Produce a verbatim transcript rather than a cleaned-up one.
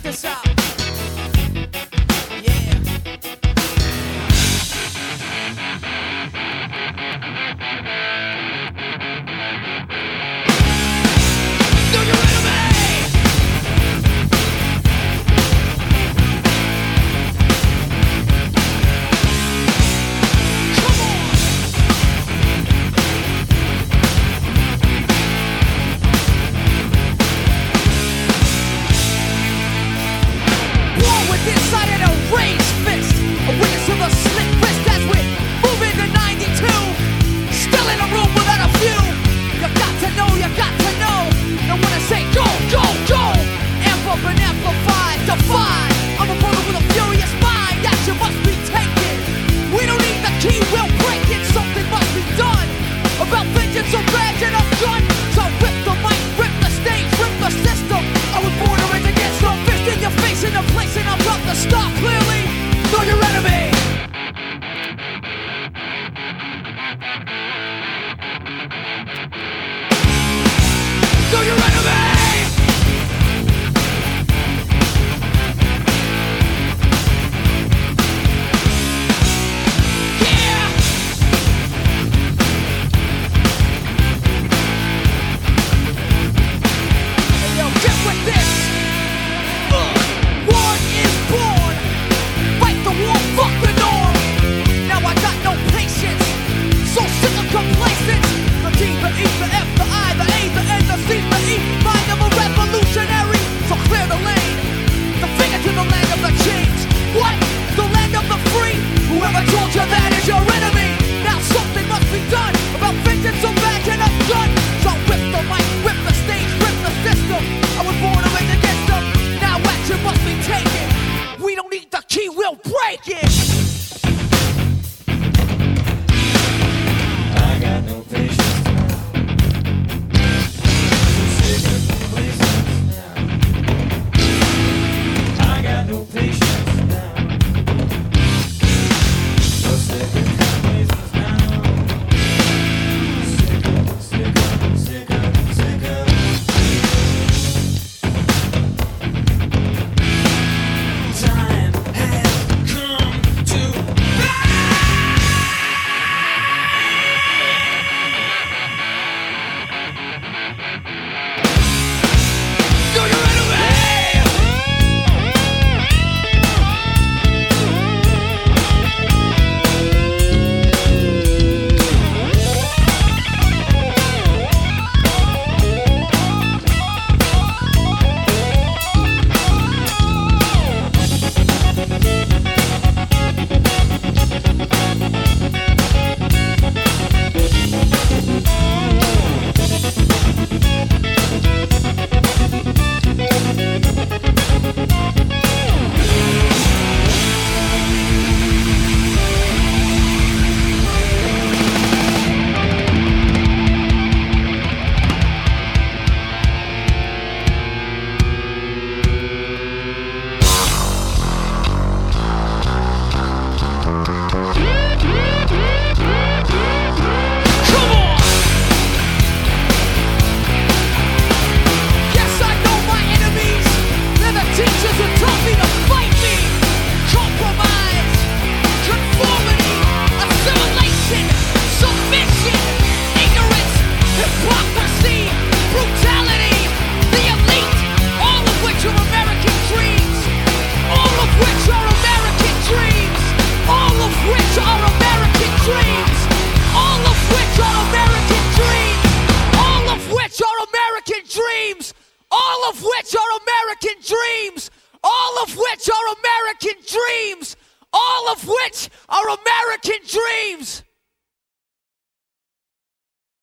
this out. Yeah. Do you ready, man? Inside of a raised fist, a witness of a slit wrist as we move into ninety-two. Still in a room without a view. You got to know, you got to know. And when I say go, go, go, amp up and amplify, defy. I'm a brother with a furious mind. Action must be taken. We don't need the key, we'll break it. Something must be done about vengeance or badge and a gun. So rip the mic, rip the stage, rip the system. I was born to raise against no fist in your face in a place and I'm about to stop clearly. Know your enemy. Know your enemy. Yeah. Hey, yo, get with this. Uh, war is born. Fight the war, fuck the norm. Now I got no patience. So sick of complacence. The D, the E, the F, the I, the A, the N, the C, the E. Mind of a revolutionary. So clear the lane. The finger to the land of the chains. What? The land of the free. Whoever told you that is your enemy. Now something must be done about vengeance or badge and a gun. So whip the mic, whip the stage, whip the system. I was born to rage against them. Now action must be taken. We don't need the key, we'll break it. I got no patience now. Sick of complacency now. I got no patience now. So sick of complacency now. Sick of, sick of, sick of, sick of. Time has come to Do your enemy! All of which are American dreams. All of which are American dreams. All of which are American dreams.